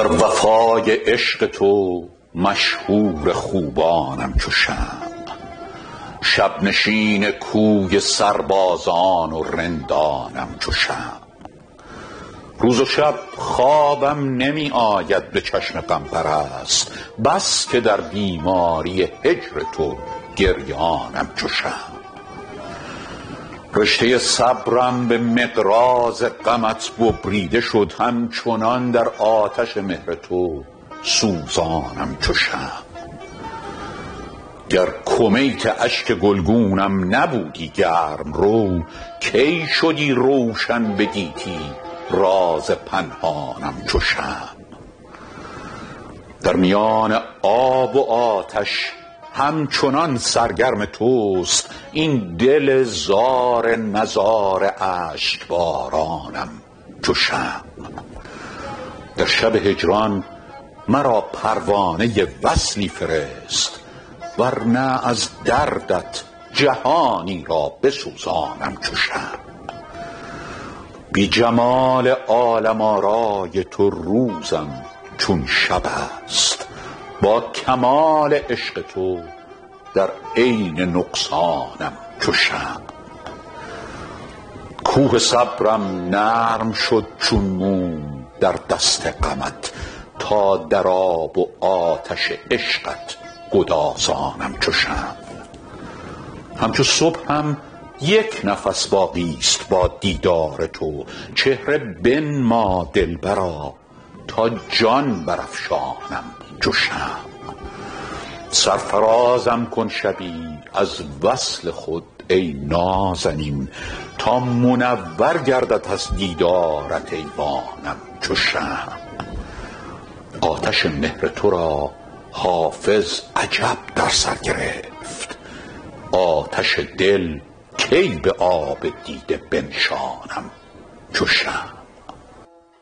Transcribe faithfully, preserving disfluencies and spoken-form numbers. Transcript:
در وفای عشق تو مشهور خوبانم چو شمع، شب نشین کوی سربازان و رندانم چو شمع. روز و شب خوابم نمی آید به چشم غم پرست، بس که در بیماری هجر تو گریانم چو شمع. رشته صبرم به مقراض غمت ببریده شد، همچنان در آتش مهر تو سوزانم چو شمع. گر کمیت اشک گلگونم نبودی گرم رو، کی شدی روشن به گیتی راز پنهانم چو شمع. در میان آب و آتش همچنان سرگرم توست، این دل زار نزار اشک بارانم چو شمع. در شب هجران مرا پروانه وصلی فرست، ورنه از دردت جهانی را بسوزانم چو شمع. بی جمال عالم آرای تو روزم چون شب است، با کمال عشق تو در عین نقصانم چو شمع. کوه صبرم نرم شد چون موم در دست غمت، تا در آب و آتش عشقت گدازانم چو شمع. همچو صبحم یک نفس باقی است با دیدار تو، چهره بنما دلبرا تا جان برافشانم چو شمع. سرفرازم کن شبی از وصل خود ای نازنین، تا منور گردد از دیدارت ایوانم چو شمع. آتش مهر تو را حافظ عجب در سر گرفت، آتش دل کی به آب دیده بنشانم چو شمع.